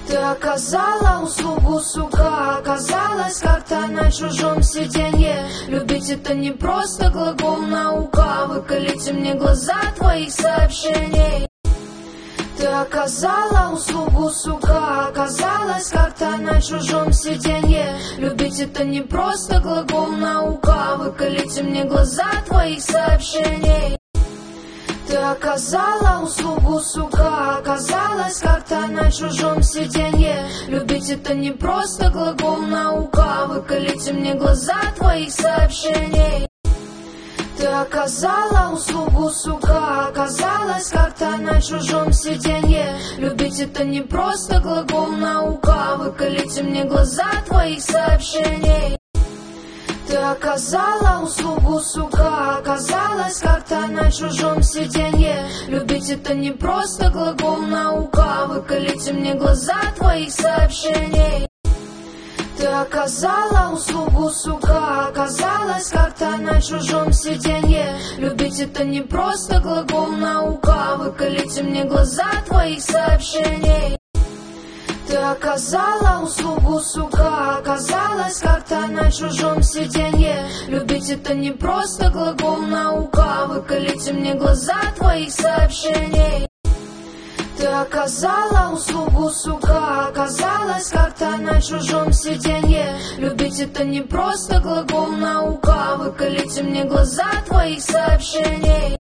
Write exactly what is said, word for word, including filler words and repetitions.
Ты оказала услугу, сука, оказалась как-то на чужом сиденье. Любить это не просто глагол, наука. Выколите мне глаза твоих сообщений. Ты оказала услугу, сука, оказалась как-то на чужом сиденье. Любить это не просто глагол, наука. Выколите мне глаза твоих сообщений. Ты оказала услугу, сука, оказалась как-то на чужом сиденье. Любить это не просто глагол, наука. Выколите мне глаза твоих сообщений. Ты оказала услугу, сука, оказалась как-то на чужом сиденье. Любить это не просто глагол, наука. Выколите мне глаза твоих сообщений. Ты оказала услугу, сука, оказалась как-то на чужом сиденье. Любить это не просто глагол, наука. Выколите мне глаза твоих сообщений. Ты оказала услугу, сука, оказалась как-то на чужом сиденье. Любить это не просто глагол, наука. Выколите мне глаза твоих сообщений. Ты оказала услугу, сука, оказалась как-то на чужом сиденье. Любить это не просто глагол, наука. Выколите мне глаза твоих сообщений. Ты оказала услугу, сука, оказалась как-то на чужом сиденье. Любить это не просто глагол, наука. Выколите мне глаза твоих сообщений.